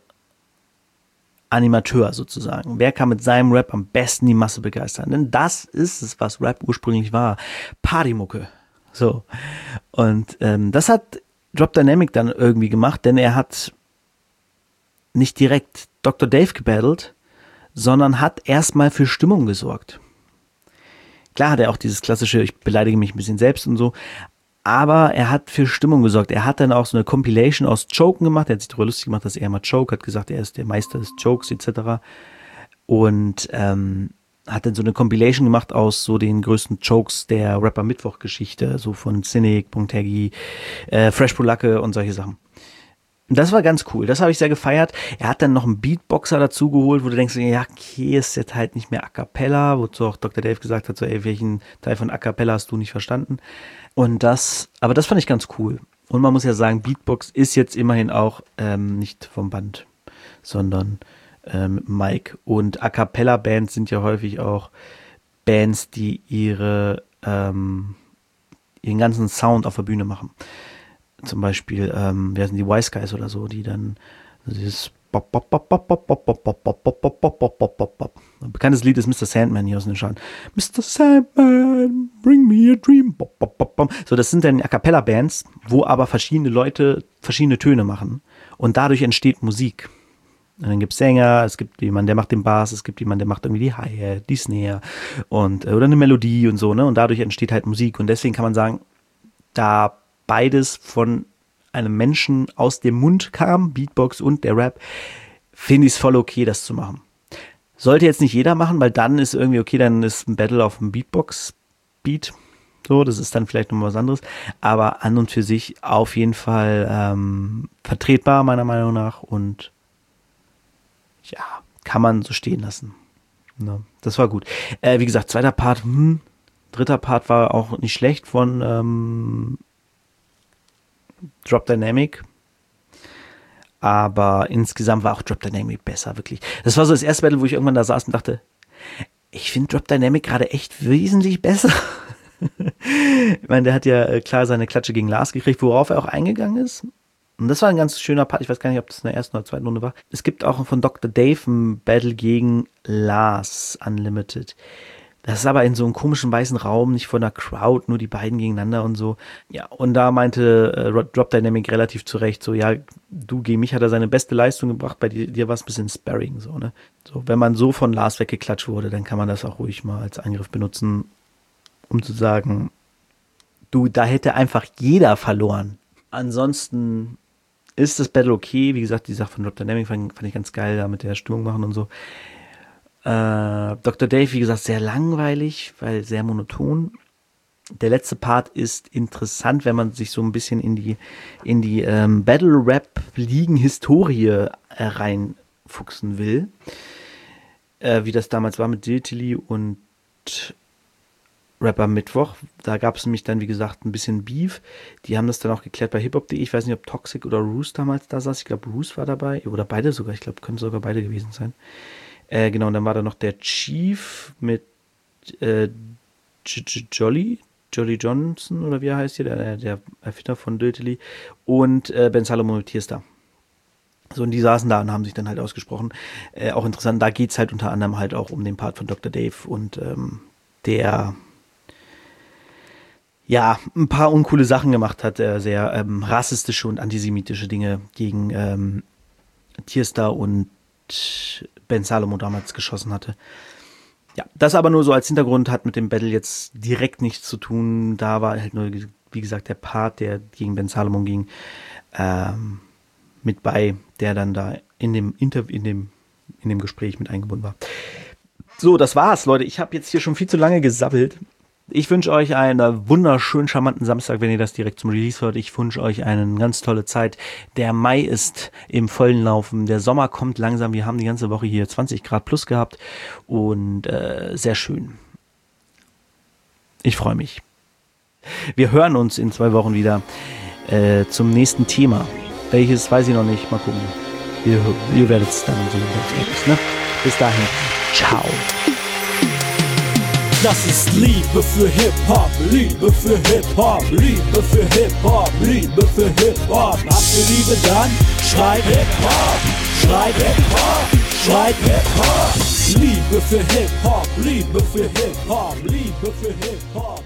Animateur sozusagen? Wer kann mit seinem Rap am besten die Masse begeistern? Denn das ist es, was Rap ursprünglich war. Partymucke. So. Und ähm, das hat Drop Dynamic dann irgendwie gemacht, denn er hat nicht direkt Doktor Dave gebattelt, sondern hat erstmal für Stimmung gesorgt. Klar hat er auch dieses klassische, ich beleidige mich ein bisschen selbst und so, aber er hat für Stimmung gesorgt. Er hat dann auch so eine Compilation aus Joken gemacht. Er hat sich darüber lustig gemacht, dass er immer Joke hat, gesagt, er ist der Meister des Jokes et cetera. Und ähm, hat dann so eine Compilation gemacht aus so den größten Jokes der Rapper-Mittwoch-Geschichte, so von Cynic, Punktaggy, äh, Fresh Polacke und solche Sachen. Und das war ganz cool, das habe ich sehr gefeiert. Er hat dann noch einen Beatboxer dazu geholt, wo du denkst, ja, okay, ist jetzt halt nicht mehr A Cappella, wozu auch Doktor Dave gesagt hat, so, ey, welchen Teil von A Cappella hast du nicht verstanden? Und das, aber das fand ich ganz cool. Und man muss ja sagen, Beatbox ist jetzt immerhin auch ähm, nicht vom Band, sondern ähm, Mike. Und A Cappella Bands sind ja häufig auch Bands, die ihre ähm, ihren ganzen Sound auf der Bühne machen. Zum Beispiel, ähm, wer sind die Wise Guys oder so, die dann dieses Bop, Bop, Bop, Bop, Bop, Bop, Bop, Bop, Bop, Bop, Bop, Bop, Bop, Bop, Bop. Ein bekanntes Lied ist Mister Sandman hier aus den Schaden. Mister Sandman, bring me a dream. Bop, bop, bop, bop. So, das sind dann A Cappella Bands, wo aber verschiedene Leute verschiedene Töne machen und dadurch entsteht Musik. Und dann gibt es Sänger, es gibt jemanden, der macht den Bass, es gibt jemanden, der macht irgendwie die Hi-Hat, die Snare und oder eine Melodie und so, ne? Und dadurch entsteht halt Musik und deswegen kann man sagen, da beides von einem Menschen aus dem Mund kam, Beatbox und der Rap, finde ich es voll okay, das zu machen. Sollte jetzt nicht jeder machen, weil dann ist irgendwie okay, dann ist ein Battle auf dem Beatbox-Beat. So, das ist dann vielleicht nochmal was anderes. Aber an und für sich auf jeden Fall ähm, vertretbar, meiner Meinung nach. Und ja, kann man so stehen lassen. Ja, das war gut. Äh, wie gesagt, zweiter Part, hm, dritter Part war auch nicht schlecht von ähm, Drop Dynamic. Aber insgesamt war auch Drop Dynamic besser, wirklich. Das war so das erste Battle, wo ich irgendwann da saß und dachte, ich finde Drop Dynamic gerade echt wesentlich besser. Ich meine, der hat ja äh, klar seine Klatsche gegen Lars gekriegt, worauf er auch eingegangen ist. Und das war ein ganz schöner Part. Ich weiß gar nicht, ob das in der ersten oder zweiten Runde war. Es gibt auch von Doktor Dave ein Battle gegen Lars Unlimited. Das ist aber in so einem komischen weißen Raum, nicht von der Crowd, nur die beiden gegeneinander und so. Ja, und da meinte äh, Drop Dynamic relativ zurecht, so, ja, du, gegen mich hat er seine beste Leistung gebracht, bei dir, dir war es ein bisschen Sparring, so, ne. So, wenn man so von Lars weggeklatscht wurde, dann kann man das auch ruhig mal als Angriff benutzen, um zu sagen, du, da hätte einfach jeder verloren. Ansonsten ist das Battle okay. Wie gesagt, die Sache von Drop Dynamic fand, fand ich ganz geil, da mit der Stimmung machen und so. Äh, Doktor Dave, wie gesagt, sehr langweilig, weil sehr monoton. Der letzte Part ist interessant, wenn man sich so ein bisschen in die, in die ähm, Battle-Rap-Ligen-Historie äh, reinfuchsen will. Äh, wie das damals war mit Diltily und Rapper Mittwoch. Da gab es nämlich dann, wie gesagt, ein bisschen Beef. Die haben das dann auch geklärt bei hiphop punkt de. Ich weiß nicht, ob Toxic oder Roos damals da saß. Ich glaube, Roos war dabei. Oder beide sogar. Ich glaube, können sogar beide gewesen sein. Äh, genau, und dann war da noch der Chief mit äh, Jolly. Jolly Johnson, oder wie er heißt hier, der, der Erfinder von Diltily. Und äh, Ben Salomon mit Tierstar. So, und die saßen da und haben sich dann halt ausgesprochen. Äh, auch interessant, da geht es halt unter anderem halt auch um den Part von Doktor Dave und ähm, der ja, ein paar uncoole Sachen gemacht hat, äh, sehr ähm, rassistische und antisemitische Dinge gegen ähm, Tierstar und Ben Salomon damals geschossen hatte. Ja, das aber nur so als Hintergrund, hat mit dem Battle jetzt direkt nichts zu tun. Da war halt nur, wie gesagt, der Part, der gegen Ben Salomon ging, ähm, mit bei, der dann da in dem Interview, in dem, in dem Gespräch mit eingebunden war. So, das war's, Leute. Ich habe jetzt hier schon viel zu lange gesabbelt. Ich wünsche euch einen wunderschönen, charmanten Samstag, wenn ihr das direkt zum Release hört. Ich wünsche euch eine ganz tolle Zeit. Der Mai ist im vollen Laufen. Der Sommer kommt langsam. Wir haben die ganze Woche hier zwanzig Grad plus gehabt und äh, sehr schön. Ich freue mich. Wir hören uns in zwei Wochen wieder äh, zum nächsten Thema. Welches, weiß ich noch nicht. Mal gucken. Ihr, ihr werdet es dann sehen. Ne? Bis dahin. Ciao. Das ist Liebe für Hip-Hop, Liebe für Hip-Hop, Liebe für Hip-Hop, Liebe für Hip-Hop. Habt ihr Liebe, dann schreit Hip-Hop, schreit Hip-Hop, schreit Hip-Hop. Liebe für Hip-Hop, Liebe für Hip-Hop, Liebe für Hip-Hop.